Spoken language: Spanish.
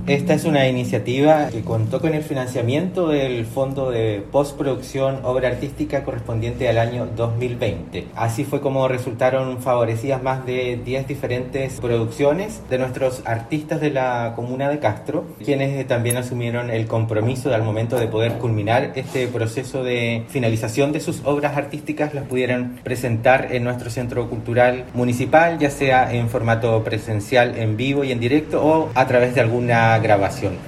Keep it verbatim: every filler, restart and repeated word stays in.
Esta es una iniciativa que contó con el financiamiento del Fondo de Postproducción Obra Artística correspondiente al año dos mil veinte. Así fue como resultaron favorecidas más de diez diferentes producciones de nuestros artistas de la comuna de Castro, quienes también asumieron el compromiso de al momento de poder culminar este proceso de finalización de sus obras artísticas las pudieran presentar en nuestro centro cultural municipal, ya sea en formato presencial, en vivo y en directo o a través de alguna grabación.